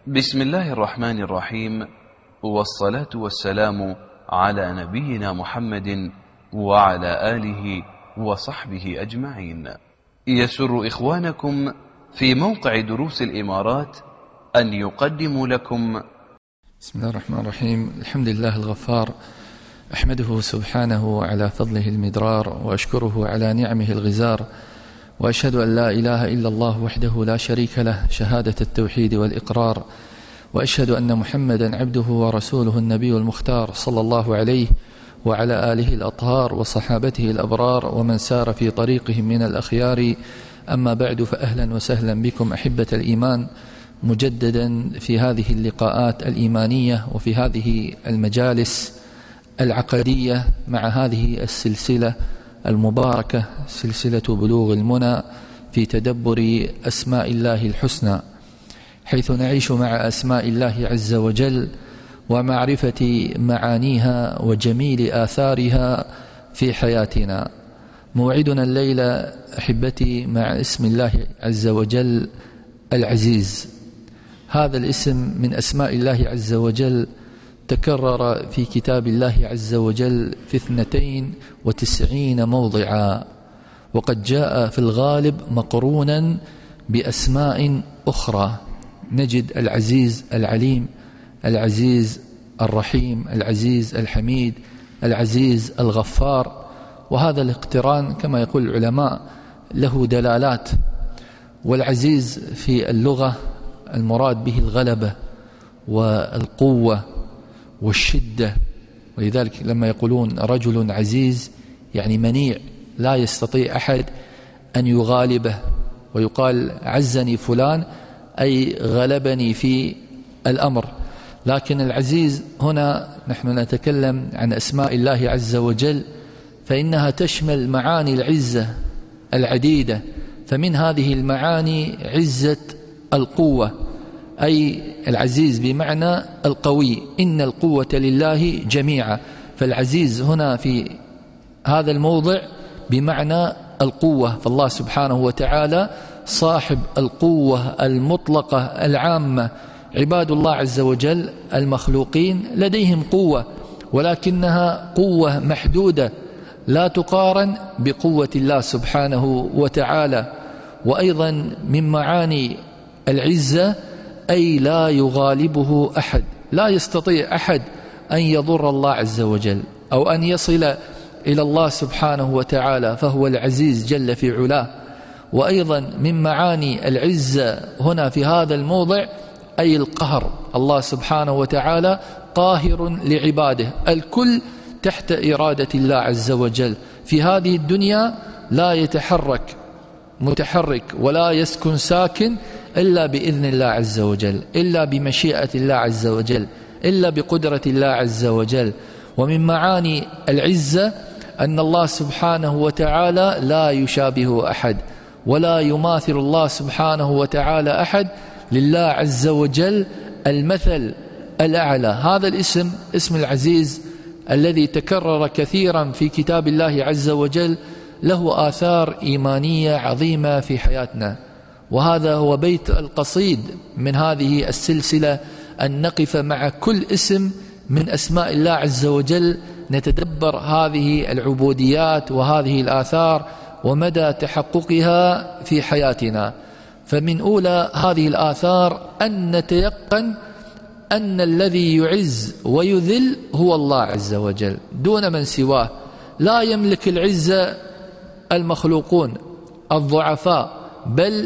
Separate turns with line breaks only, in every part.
بسم الله الرحمن الرحيم، والصلاة والسلام على نبينا محمد وعلى آله وصحبه أجمعين. يسر إخوانكم في موقع دروس الإمارات أن يقدموا لكم
بسم الله الرحمن الرحيم. الحمد لله الغفار، أحمده سبحانه على فضله المدرار، وأشكره على نعمه الغزار، وأشهد أن لا إله إلا الله وحده لا شريك له شهادة التوحيد والإقرار، وأشهد أن محمدا عبده ورسوله النبي المختار صلى الله عليه وعلى آله الأطهار وصحابته الأبرار ومن سار في طريقهم من الأخيار. أما بعد، فأهلا وسهلا بكم أحبة الإيمان مجددا في هذه اللقاءات الإيمانية وفي هذه المجالس العقدية مع هذه السلسلة المباركة، سلسلة بلوغ المنى في تدبر أسماء الله الحسنى، حيث نعيش مع أسماء الله عز وجل ومعرفة معانيها وجميل آثارها في حياتنا. موعدنا الليلة أحبتي مع اسم الله عز وجل العزيز. هذا الاسم من أسماء الله عز وجل تكرر في كتاب الله عز وجل في 92 موضعا، وقد جاء في الغالب مقرونا بأسماء أخرى. نجد العزيز العليم، العزيز الرحيم، العزيز الحميد، العزيز الغفار. وهذا الاقتران كما يقول العلماء له دلالات. والعزيز في اللغة المراد به الغلبة والقوة والشدة، ولذلك لما يقولون رجل عزيز يعني منيع لا يستطيع أحد أن يغالبه، ويقال عزني فلان أي غلبني في الأمر. لكن العزيز هنا نحن نتكلم عن أسماء الله عز وجل، فإنها تشمل معاني العزة العديدة. فمن هذه المعاني عزة القوة، أي العزيز بمعنى القوي، إن القوة لله جميعا. فالعزيز هنا في هذا الموضع بمعنى القوة، فالله سبحانه وتعالى صاحب القوة المطلقة العامة. عباد الله عز وجل المخلوقين لديهم قوة، ولكنها قوة محدودة لا تقارن بقوة الله سبحانه وتعالى. وأيضا من معاني العزة أي لا يغالبه أحد، لا يستطيع أحد أن يضر الله عز وجل أو أن يصل إلى الله سبحانه وتعالى، فهو العزيز جل في علاه. وأيضا من معاني العزة هنا في هذا الموضع أي القهر، الله سبحانه وتعالى قاهر لعباده، الكل تحت إرادة الله عز وجل. في هذه الدنيا لا يتحرك متحرك ولا يسكن ساكن إلا بإذن الله عز وجل، إلا بمشيئة الله عز وجل، إلا بقدرة الله عز وجل. ومن معاني العزة أن الله سبحانه وتعالى لا يشابه أحد ولا يماثل الله سبحانه وتعالى أحد، لله عز وجل المثل الأعلى. هذا الاسم، اسم العزيز الذي تكرر كثيرا في كتاب الله عز وجل، له آثار إيمانية عظيمة في حياتنا. وهذا هو بيت القصيد من هذه السلسلة، أن نقف مع كل اسم من أسماء الله عز وجل نتدبر هذه العبوديات وهذه الآثار ومدى تحققها في حياتنا. فمن أولى هذه الآثار أن نتيقن أن الذي يعز ويذل هو الله عز وجل دون من سواه. لا يملك العزة المخلوقون الضعفاء، بل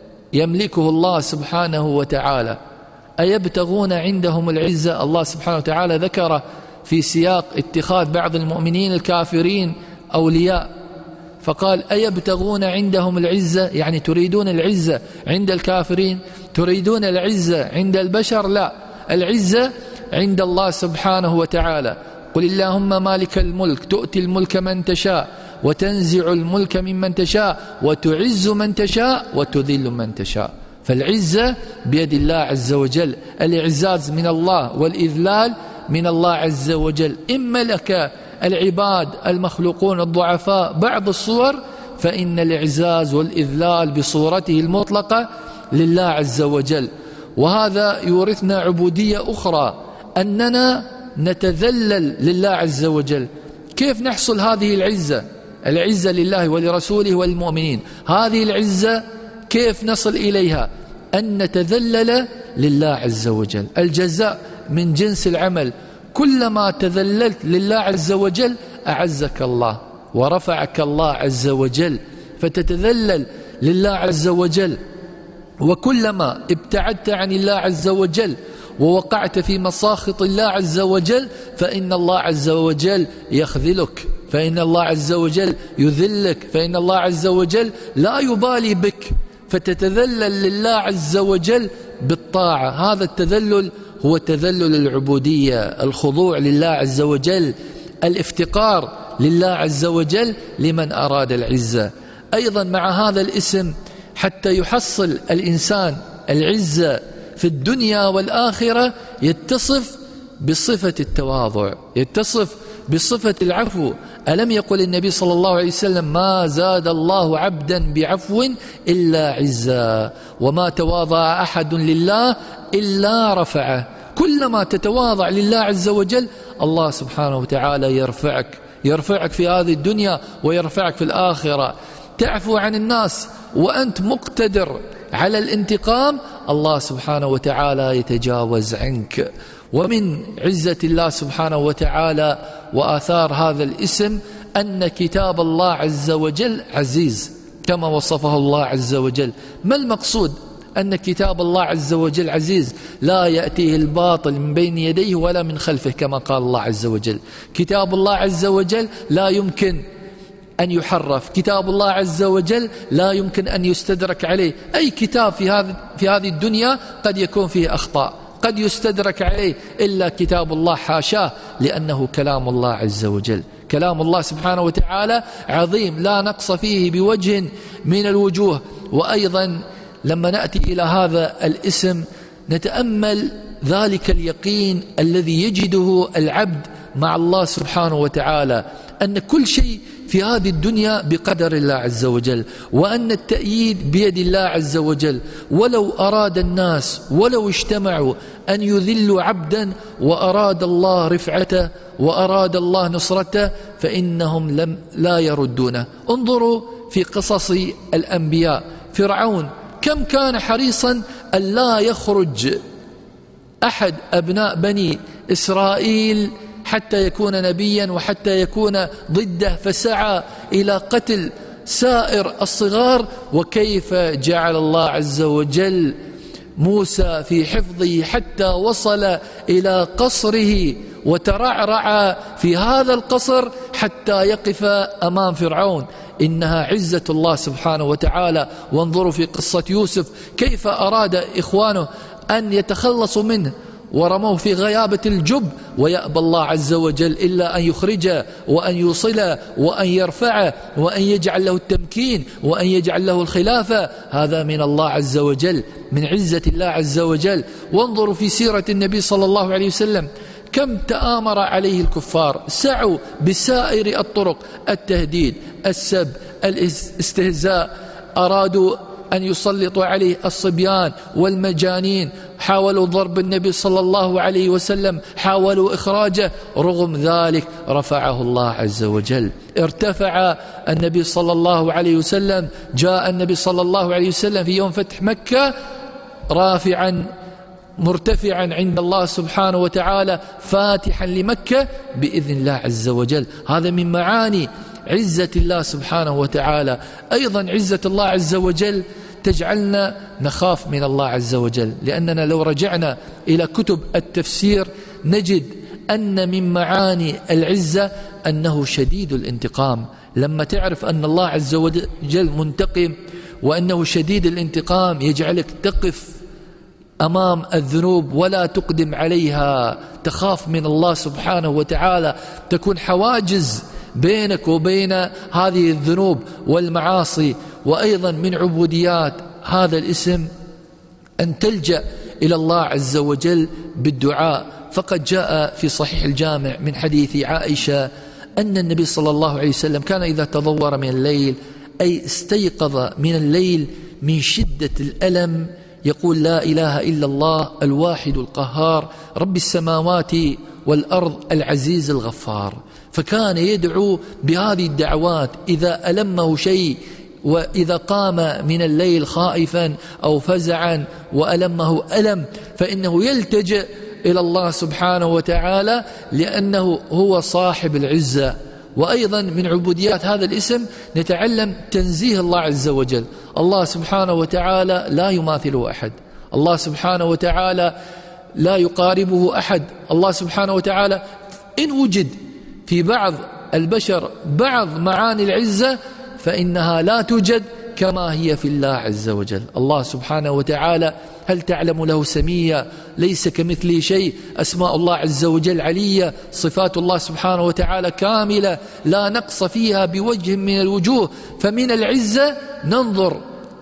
يملكه الله سبحانه وتعالى. أيبتغون عندهم العزة؟ الله سبحانه وتعالى ذكر في سياق اتخاذ بعض المؤمنين الكافرين أولياء، فقال أيبتغون عندهم العزة، يعني تريدون العزة عند الكافرين؟ تريدون العزة عند البشر؟ لا، العزة عند الله سبحانه وتعالى. قل اللهم مالك الملك تؤتي الملك من تشاء وتنزع الملك ممن تشاء وتعز من تشاء وتذل من تشاء. فالعزة بيد الله عز وجل، الإعزاز من الله والإذلال من الله عز وجل. إن ملك العباد المخلوقون الضعفاء بعض الصور، فإن الإعزاز والإذلال بصورته المطلقة لله عز وجل. وهذا يورثنا عبودية أخرى، أننا نتذلل لله عز وجل. كيف نحصل هذه العزة؟ العزة لله ولرسوله والمؤمنين. هذه العزة كيف نصل إليها؟ أن نتذلل لله عز وجل. الجزاء من جنس العمل. كلما تذللت لله عز وجل أعزك الله ورفعك الله عز وجل، فتتذلل لله عز وجل. وكلما ابتعدت عن الله عز وجل ووقعت في مساخط الله عز وجل فإن الله عز وجل يخذلك، فإن الله عز وجل يذلك، فإن الله عز وجل لا يبالي بك، فتتذلل لله عز وجل بالطاعة. هذا التذلل هو تذلل العبودية، الخضوع لله عز وجل، الافتقار لله عز وجل لمن أراد العزة. أيضا مع هذا الاسم حتى يحصل الإنسان العزة في الدنيا والآخرة يتصف بصفة التواضع، يتصف بصفة العفو. ألم يقل النبي صلى الله عليه وسلم: ما زاد الله عبدا بعفو إلا عزا، وما تواضع أحد لله إلا رفعه. كلما تتواضع لله عز وجل الله سبحانه وتعالى يرفعك في هذه الدنيا ويرفعك في الآخرة. تعفو عن الناس وأنت مقتدر على الانتقام، الله سبحانه وتعالى يتجاوز عنك. ومن عزة الله سبحانه وتعالى وآثار هذا الاسم أن كتاب الله عز وجل عزيز كما وصفه الله عز وجل. ما المقصود أن كتاب الله عز وجل عزيز؟ لا يأتيه الباطل من بين يديه ولا من خلفه كما قال الله عز وجل. كتاب الله عز وجل لا يمكن أن يحرف، كتاب الله عز وجل لا يمكن أن يستدرك عليه. أي كتاب في هذه الدنيا قد يكون فيه أخطاء، قد يستدرك عليه، إلا كتاب الله حاشاه، لأنه كلام الله عز وجل. كلام الله سبحانه وتعالى عظيم لا نقص فيه بوجه من الوجوه. وأيضا لما نأتي إلى هذا الاسم نتأمل ذلك اليقين الذي يجده العبد مع الله سبحانه وتعالى، أن كل شيء في هذه الدنيا بقدر الله عز وجل، وأن التأييد بيد الله عز وجل. ولو أراد الناس ولو اجتمعوا أن يذلوا عبدا وأراد الله رفعته وأراد الله نصرته فإنهم لا يردونه. انظروا في قصص الأنبياء. فرعون كم كان حريصا أن لا يخرج أحد أبناء بني إسرائيل حتى يكون نبيا وحتى يكون ضده، فسعى إلى قتل سائر الصغار. وكيف جعل الله عز وجل موسى في حفظه حتى وصل إلى قصره وترعرع في هذا القصر حتى يقف أمام فرعون. إنها عزة الله سبحانه وتعالى. وانظروا في قصة يوسف كيف أراد إخوانه أن يتخلصوا منه ورموه في غيابة الجب، ويأبى الله عز وجل إلا أن يخرجه وأن يوصله وأن يرفعه وأن يجعل له التمكين وأن يجعل له الخلافة. هذا من الله عز وجل، من عزة الله عز وجل. وانظروا في سيرة النبي صلى الله عليه وسلم كم تآمر عليه الكفار، سعوا بسائر الطرق: التهديد، السب، الاستهزاء، أرادوا أن يسلطوا عليه الصبيان والمجانين، حاولوا ضرب النبي صلى الله عليه وسلم، حاولوا إخراجه. رغم ذلك رفعه الله عز وجل، ارتفع النبي صلى الله عليه وسلم. جاء النبي صلى الله عليه وسلم في يوم فتح مكة رافعا مرتفعا عند الله سبحانه وتعالى، فاتحا لمكة بإذن الله عز وجل. هذا من معاني عزة الله سبحانه وتعالى. أيضا عزة الله عز وجل تجعلنا نخاف من الله عز وجل، لأننا لو رجعنا إلى كتب التفسير نجد أن من معاني العزة أنه شديد الانتقام. لما تعرف أن الله عز وجل منتقم وأنه شديد الانتقام يجعلك تقف أمام الذنوب ولا تقدم عليها، تخاف من الله سبحانه وتعالى، تكون حواجز بينك وبين هذه الذنوب والمعاصي. وأيضا من عبوديات هذا الاسم أن تلجأ إلى الله عز وجل بالدعاء. فقد جاء في صحيح الجامع من حديث عائشة أن النبي صلى الله عليه وسلم كان إذا تضور من الليل، أي استيقظ من الليل من شدة الألم، يقول لا إله إلا الله الواحد القهار رب السماوات والأرض العزيز الغفار. فكان يدعو بهذه الدعوات إذا ألمه شيء، وإذا قام من الليل خائفا أو فزعا وألمه ألم، فإنه يلتجئ إلى الله سبحانه وتعالى، لأنه هو صاحب العزة. وأيضا من عبوديات هذا الاسم نتعلم تنزيه الله عز وجل. الله سبحانه وتعالى لا يماثله أحد، الله سبحانه وتعالى لا يقاربه أحد. الله سبحانه وتعالى إن وجد في بعض البشر بعض معاني العزة فإنها لا توجد كما هي في الله عز وجل. الله سبحانه وتعالى هل تعلم له سميا، ليس كمثله شيء، أسماء الله عز وجل علية، صفات الله سبحانه وتعالى كاملة لا نقص فيها بوجه من الوجوه. فمن العزة ننظر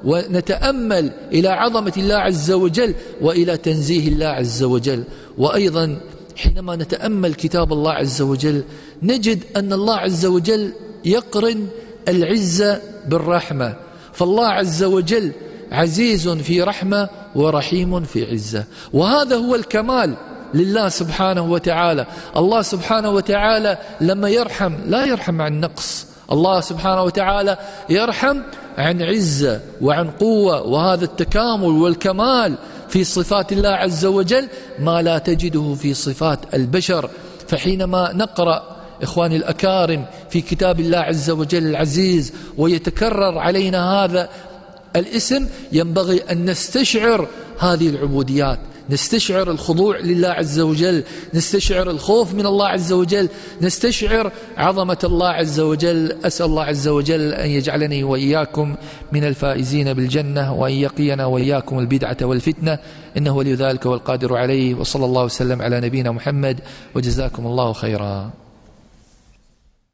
ونتأمل إلى عظمة الله عز وجل وإلى تنزيه الله عز وجل. وأيضا حينما نتأمل كتاب الله عز وجل نجد أن الله عز وجل يقرن العزة بالرحمة، فالله عز وجل عزيز في رحمة ورحيم في عزة، وهذا هو الكمال لله سبحانه وتعالى. الله سبحانه وتعالى لما يرحم لا يرحم عن نقص، الله سبحانه وتعالى يرحم عن عزة وعن قوة، وهذا التكامل والكمال في صفات الله عز وجل ما لا تجده في صفات البشر. فحينما نقرأ إخواني الأكارم في كتاب الله عز وجل العزيز ويتكرر علينا هذا الاسم، ينبغي أن نستشعر هذه العبوديات، نستشعر الخضوع لله عز وجل، نستشعر الخوف من الله عز وجل، نستشعر عظمة الله عز وجل. أسأل الله عز وجل أن يجعلني وإياكم من الفائزين بالجنة، وأن يقينا وإياكم البدعة والفتنة، إنه ولي ذلك والقادر عليه. وصلى الله وسلم على نبينا محمد، وجزاكم الله خيرا.